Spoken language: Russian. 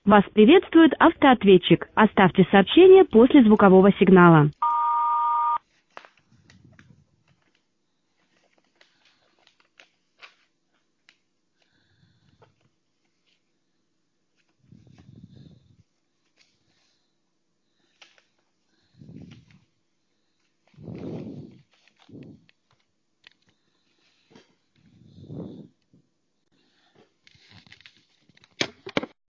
Вас приветствует автоответчик. Оставьте сообщение после звукового сигнала.